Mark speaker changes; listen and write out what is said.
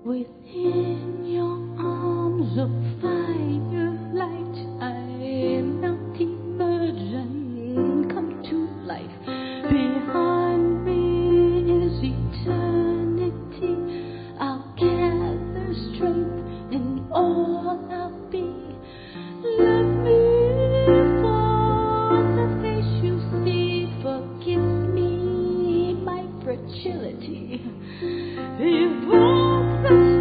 Speaker 1: Within your arms of firelight, I melt emergent, come to life. Behind me is eternity. I'll gather strength in all I'll be. Let me for the face you see. Forgive me my fragility. You broke the